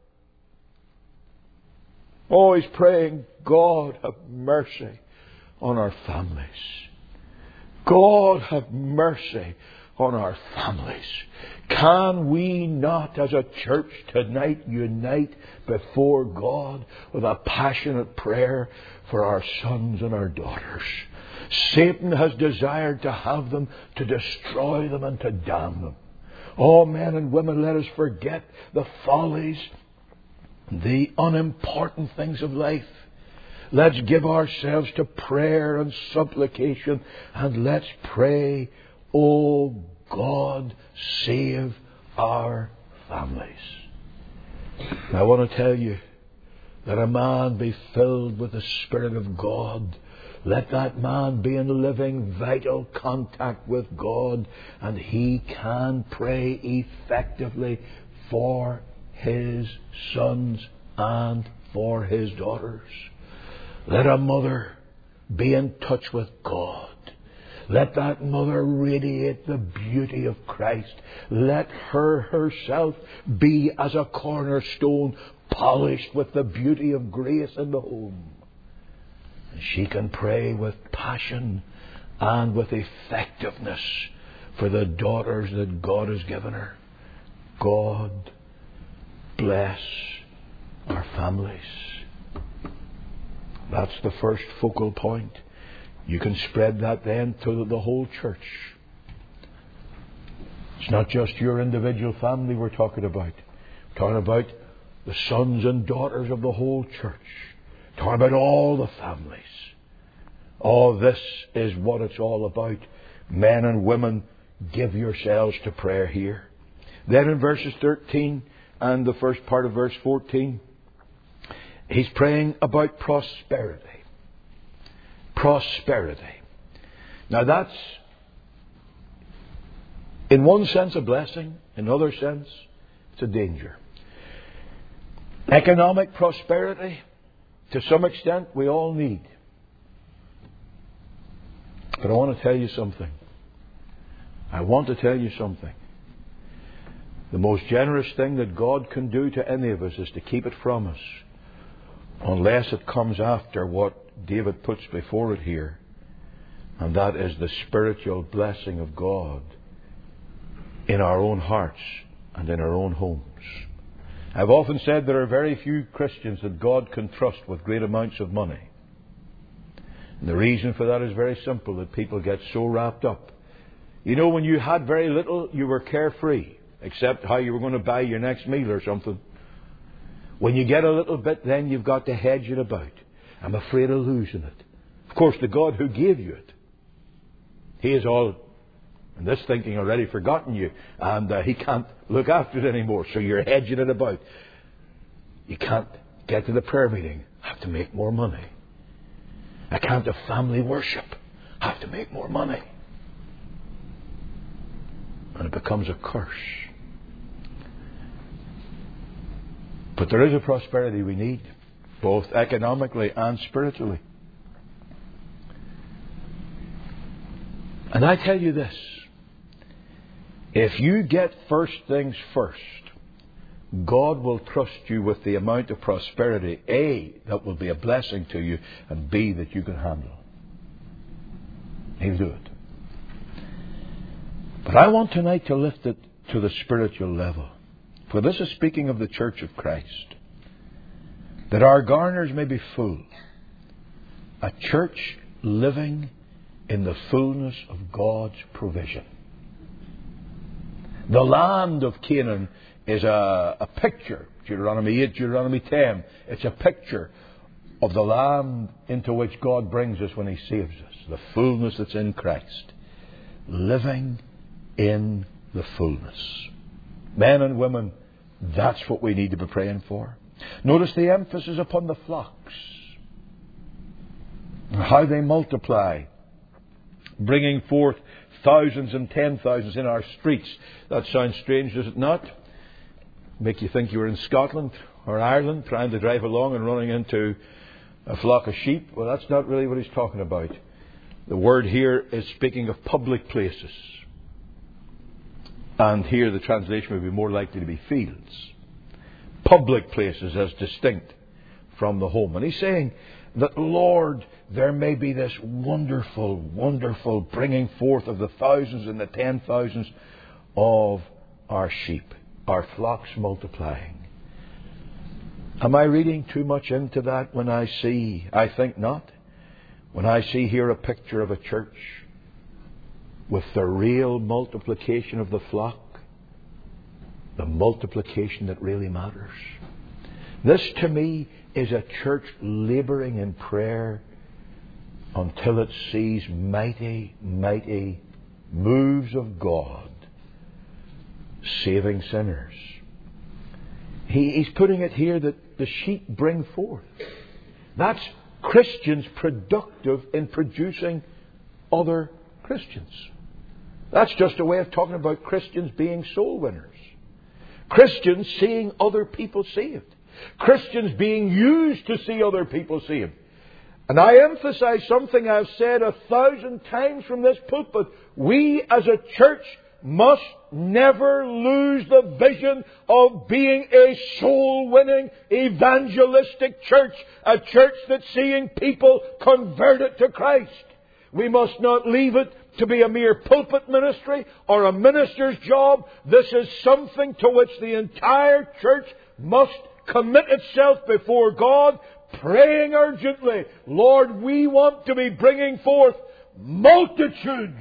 S1: Oh, he's praying, God have mercy on our families. God have mercy on our families. Can we not as a church tonight unite before God with a passionate prayer for our sons and our daughters? Satan has desired to have them, to destroy them and to damn them. Oh, men and women, let us forget the follies, the unimportant things of life. Let's give ourselves to prayer and supplication, and let's pray, oh God, save our families. I want to tell you that a man be filled with the Spirit of God. Let that man be in living, vital contact with God, and he can pray effectively for his sons and for his daughters. Let a mother be in touch with God. Let that mother radiate the beauty of Christ. Let her herself be as a cornerstone, polished with the beauty of grace in the home. And she can pray with passion and with effectiveness for the daughters that God has given her. God bless our families. That's the first focal point. You can spread that then to the whole church. It's not just your individual family we're talking about. We're talking about the sons and daughters of the whole church. We're talking about all the families. All this is what it's all about. Men and women, give yourselves to prayer here. Then in verses thirteen and the first part of verse fourteen, he's praying about prosperity. Prosperity. Now that's, in one sense, a blessing. In another sense, it's a danger. Economic prosperity, to some extent, we all need. But I want to tell you something. I want to tell you something. The most generous thing that God can do to any of us is to keep it from us, unless it comes after what David puts before it here, and that is the spiritual blessing of God in our own hearts and in our own homes. I've often said there are very few Christians that God can trust with great amounts of money. And the reason for that is very simple, that people get so wrapped up. You know, when you had very little, you were carefree, except how you were going to buy your next meal or something. When you get a little bit, then you've got to hedge it about. I'm afraid of losing it. Of course, the God who gave you it, He is all, in this thinking, already forgotten you, and uh, He can't look after it anymore, so you're hedging it about. You can't get to the prayer meeting. I have to make more money. I can't have family worship. I have to make more money. and it becomes a curse. But there is a prosperity we need, both economically and spiritually. And I tell you this, if you get first things first, God will trust you with the amount of prosperity, A, that will be a blessing to you, and B, that you can handle. He'll do it. But I want tonight to lift it to the spiritual level. For this is speaking of the Church of Christ. That our garners may be full. A church living in the fullness of God's provision. The land of Canaan is a, a picture. Deuteronomy eight, Deuteronomy ten. It's a picture of the land into which God brings us when He saves us. The fullness that's in Christ. Living in the fullness. Men and women, that's what we need to be praying for. Notice the emphasis upon the flocks. How they multiply. Bringing forth thousands and ten thousands in our streets. That sounds strange, does it not? Make you think you were in Scotland or Ireland trying to drive along and running into a flock of sheep. Well, that's not really what he's talking about. The word here is speaking of public places. And here the translation would be more likely to be fields. Public places as distinct from the home. And he's saying that, Lord, there may be this wonderful, wonderful bringing forth of the thousands and the ten thousands of our sheep, our flocks multiplying. Am I reading too much into that when I see? I think not. When I see here a picture of a church with the real multiplication of the flock, the multiplication that really matters. This to me is a church labouring in prayer until it sees mighty, mighty moves of God saving sinners. He, he's putting it here that the sheep bring forth. That's Christians productive in producing other Christians. That's just a way of talking about Christians being soul winners. Christians seeing other people saved. Christians being used to see other people saved. And I emphasize something I've said a thousand times from this pulpit. We as a church must never lose the vision of being a soul-winning, evangelistic church. A church that's seeing people converted to Christ. We must not leave it to be a mere pulpit ministry or a minister's job. This is something to which the entire church must commit itself before God, praying urgently, Lord, we want to be bringing forth multitudes.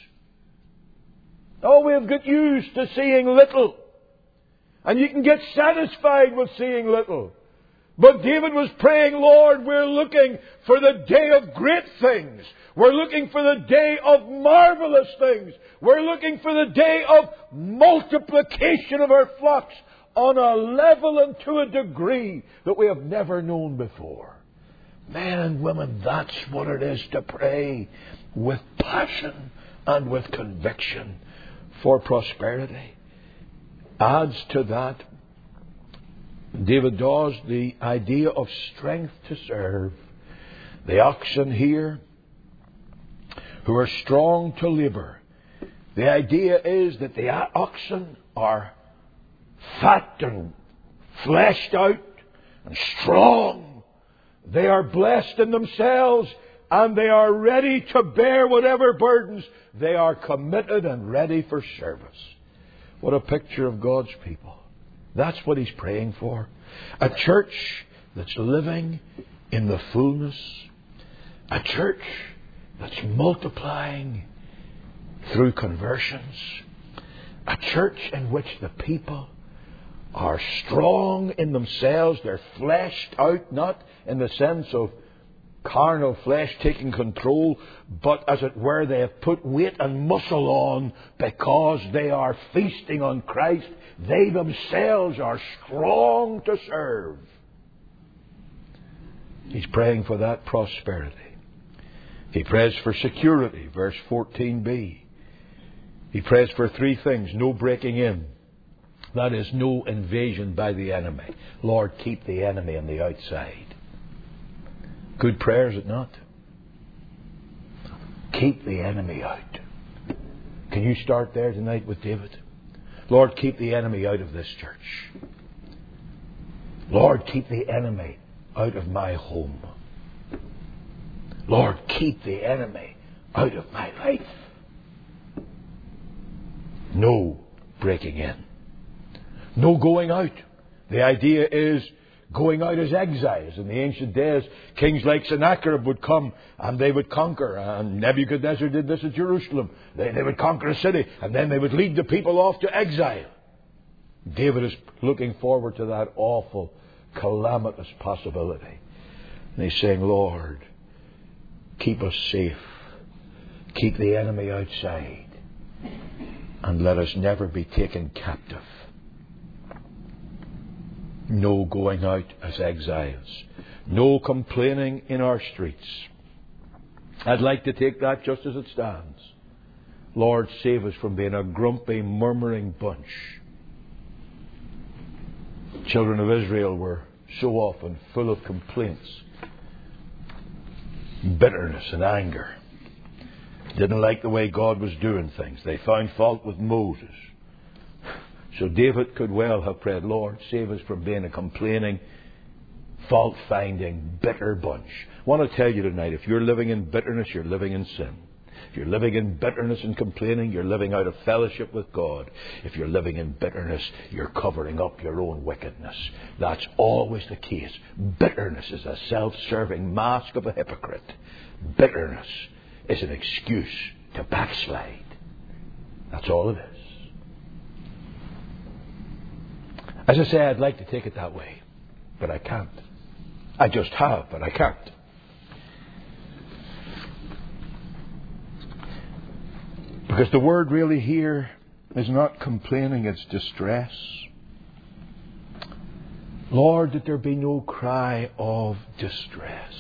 S1: Oh, we've got used to seeing little. And you can get satisfied with seeing little. But David was praying, Lord, we're looking for the day of great things. We're looking for the day of marvelous things. We're looking for the day of multiplication of our flocks on a level and to a degree that we have never known before. Men and women, that's what it is to pray with passion and with conviction for prosperity. Adds to that, David does, the idea of strength to serve. The oxen here, who are strong to labour. The idea is that the oxen are fat and fleshed out and strong. They are blessed in themselves and they are ready to bear whatever burdens. They are committed and ready for service. What a picture of God's people. That's what he's praying for. A church that's living in the fullness. A church that's multiplying through conversions. A church in which the people are strong in themselves. They're fleshed out, not in the sense of carnal flesh taking control, but as it were, they have put weight and muscle on because they are feasting on Christ. They themselves are strong to serve. He's praying for that prosperity. He prays for security, verse fourteen b. He prays for three things. No breaking in. That is, no invasion by the enemy. Lord, keep the enemy on the outside. Good prayer, is it not? Keep the enemy out. Can you start there tonight with David? Lord, keep the enemy out of this church. Lord, keep the enemy out of my home. Lord, keep the enemy out of my life. No breaking in. No going out. The idea is going out as exiles. In the ancient days, kings like Sennacherib would come and they would conquer. And Nebuchadnezzar did this at Jerusalem. They, they would conquer a city and then they would lead the people off to exile. David is looking forward to that awful, calamitous possibility. And he's saying, Lord, keep us safe. Keep the enemy outside. And let us never be taken captive. No going out as exiles. No complaining in our streets. I'd like to take that just as it stands. Lord, save us from being a grumpy, murmuring bunch. Children of Israel were so often full of complaints, bitterness and anger. Didn't like the way God was doing things. They found fault with Moses. So David could well have prayed, Lord, save us from being a complaining, fault-finding, bitter bunch. I want to tell you tonight, if you're living in bitterness, you're living in sin. If you're living in bitterness and complaining, you're living out of fellowship with God. If you're living in bitterness, you're covering up your own wickedness. That's always the case. Bitterness is a self-serving mask of a hypocrite. Bitterness is an excuse to backslide. That's all it is. As I say, I'd like to take it that way, but I can't. I just have, but I can't. Because the word really here is not complaining, it's distress. Lord, that there be no cry of distress.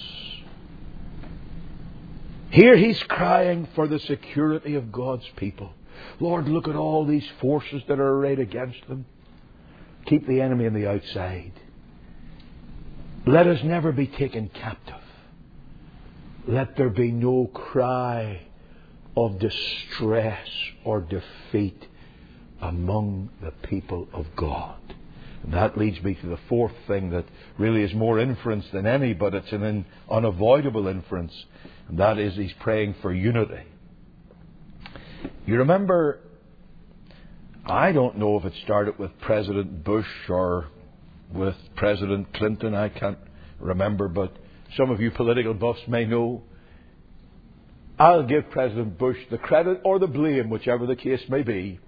S1: Here he's crying for the security of God's people. Lord, look at all these forces that are arrayed against them. Keep the enemy on the outside. Let us never be taken captive. Let there be no cry of distress or defeat among the people of God. And that leads me to the fourth thing that really is more inference than any, but it's an unavoidable inference. And that is he's praying for unity. You remember, I don't know if it started with President Bush or with President Clinton. I can't remember, but some of you political buffs may know. I'll give President Bush the credit or the blame, whichever the case may be.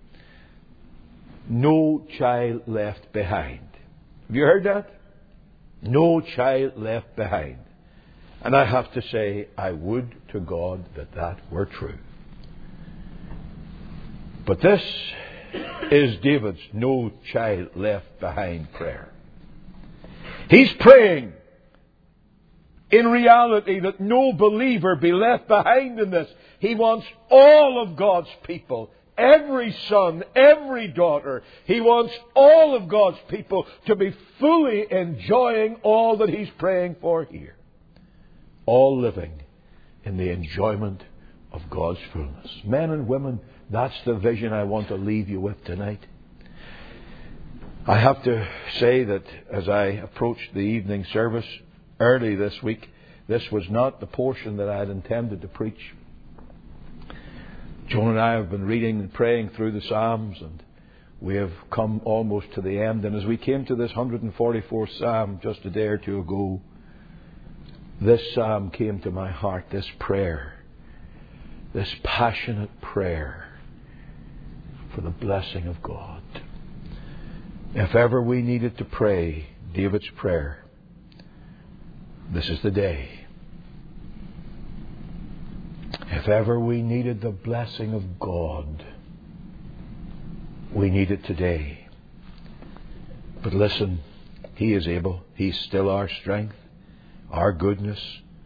S1: No child left behind. Have you heard that? No child left behind. And I have to say, I would to God that that were true. But this is David's no child left behind prayer. He's praying in reality that no believer be left behind in this. He wants all of God's people, every son, every daughter. He wants all of God's people to be fully enjoying all that he's praying for here. All living in the enjoyment of God's fullness. Men and women, that's the vision I want to leave you with tonight. I have to say that as I approached the evening service early this week, this was not the portion that I had intended to preach. Joan and I have been reading and praying through the Psalms, and we have come almost to the end. And as we came to this one hundred forty-fourth Psalm just a day or two ago, this Psalm came to my heart, this prayer, this passionate prayer for the blessing of God. If ever we needed to pray David's prayer, this is the day. If ever we needed the blessing of God, we need it today. But listen, He is able. He's still our strength, our goodness,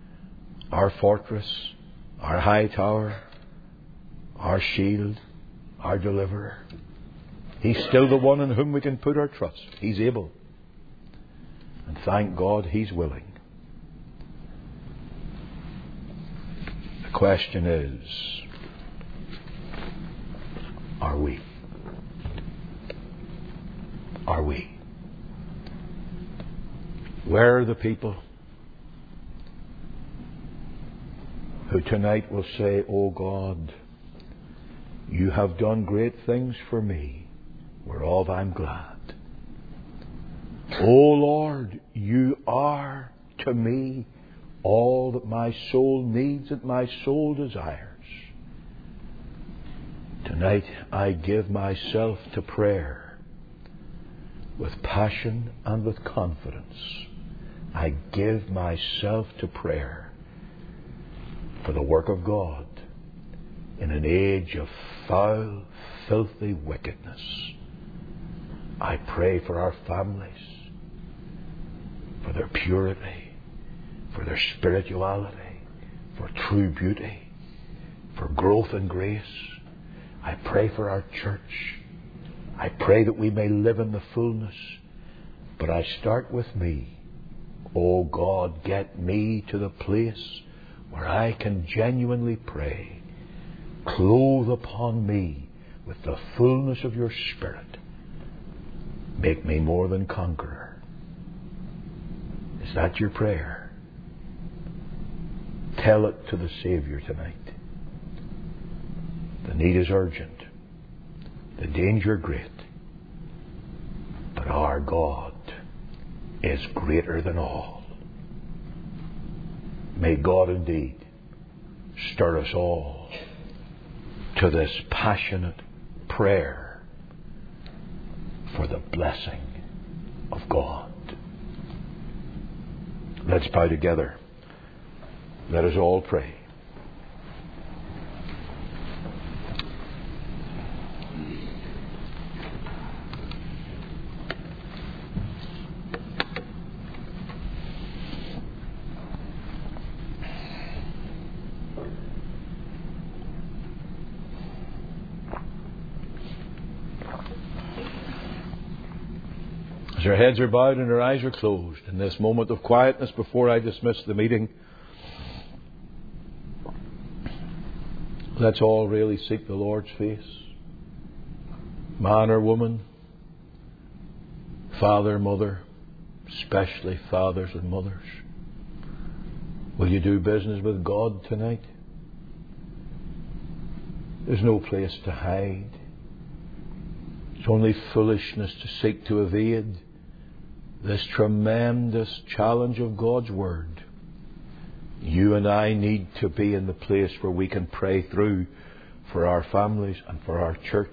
S1: our fortress, our high tower, our shield. our deliverer. He's still the one in whom we can put our trust. He's able. And thank God He's willing. The question is, are we? Are we? Where are the people who tonight will say, "Oh God, You have done great things for me, whereof I'm glad. O Lord, You are to me all that my soul needs and my soul desires. Tonight I give myself to prayer with passion and with confidence. I give myself to prayer for the work of God in an age of foul, filthy wickedness. I pray for our families, for their purity, for their spirituality, for true beauty, for growth and grace. I pray for our church. I pray that we may live in the fullness. But I start with me. Oh God, get me to the place where I can genuinely pray. Clothe upon me with the fullness of Your Spirit. Make me more than conqueror. Is that your prayer? Tell it to the Saviour tonight. The need is urgent. The danger great. But our God is greater than all. May God indeed stir us all to this passionate prayer for the blessing of God. Let's bow together. Let us all pray. As our heads are bowed and our eyes are closed, in this moment of quietness before I dismiss the meeting, let's all really seek the Lord's face. Man or woman, father, mother, especially fathers and mothers. Will you do business with God tonight? There's no place to hide. It's only foolishness to seek to evade this tremendous challenge of God's Word. You and I need to be in the place where we can pray through for our families and for our church.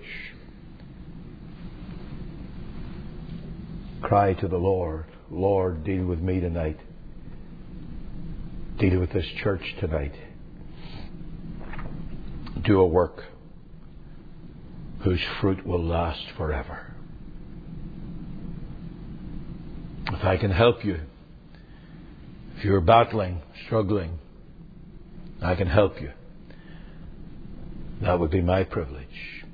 S1: Cry to the Lord, Lord, deal with me tonight. Deal with this church tonight. Do a work whose fruit will last forever. If I can help you, if you're battling, struggling, I can help you. That would be my privilege.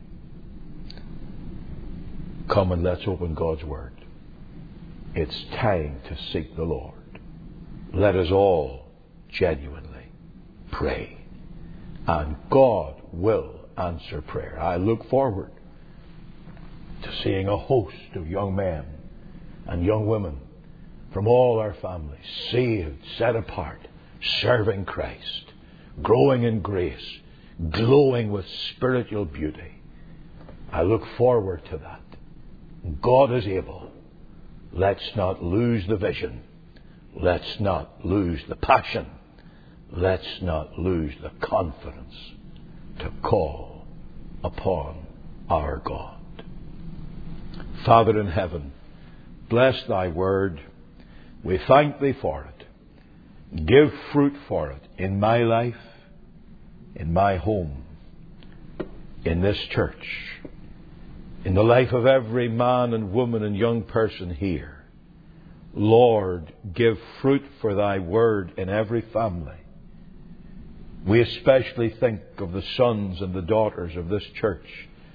S1: Come and let's open God's Word. It's time to seek the Lord. Let us all genuinely pray. And God will answer prayer. I look forward to seeing a host of young men and young women from all our families, saved, set apart, serving Christ, growing in grace, glowing with spiritual beauty. I look forward to that. God is able. Let's not lose the vision. Let's not lose the passion. Let's not lose the confidence to call upon our God. Father in heaven, bless Thy Word. We thank Thee for it. Give fruit for it in my life, in my home, in this church, in the life of every man and woman and young person here. Lord, give fruit for Thy Word in every family. We especially think of the sons and the daughters of this church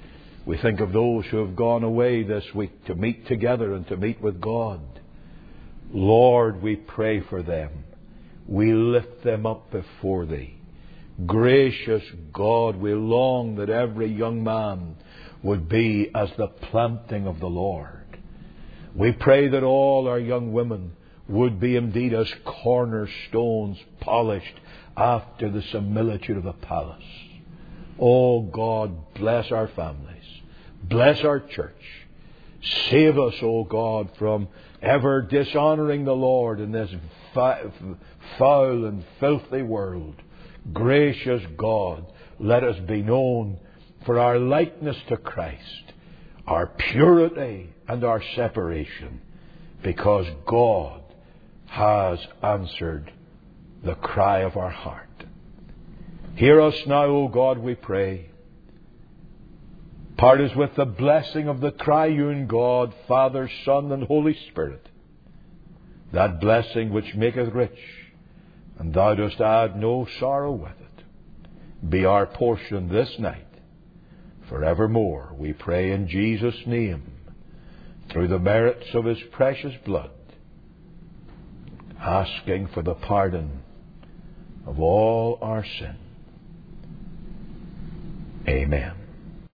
S1: We think of those who have gone away this week to meet together and to meet with God. Lord, we pray for them. We lift them up before Thee. Gracious God, we long that every young man would be as the planting of the Lord. We pray that all our young women would be indeed as cornerstones polished after the similitude of a palace. Oh God, bless our families. Bless our church. Save us, O God, from ever dishonouring the Lord in this foul and filthy world. Gracious God, let us be known for our likeness to Christ, our purity and our separation, because God has answered the cry of our heart. Hear us now, O God, we pray. Part us with the blessing of the triune God, Father, Son, and Holy Spirit, that blessing which maketh rich, and Thou dost add no sorrow with it. Be our portion this night, forevermore, we pray in Jesus' name, through the merits of His precious blood, asking for the pardon of all our sin. Amen.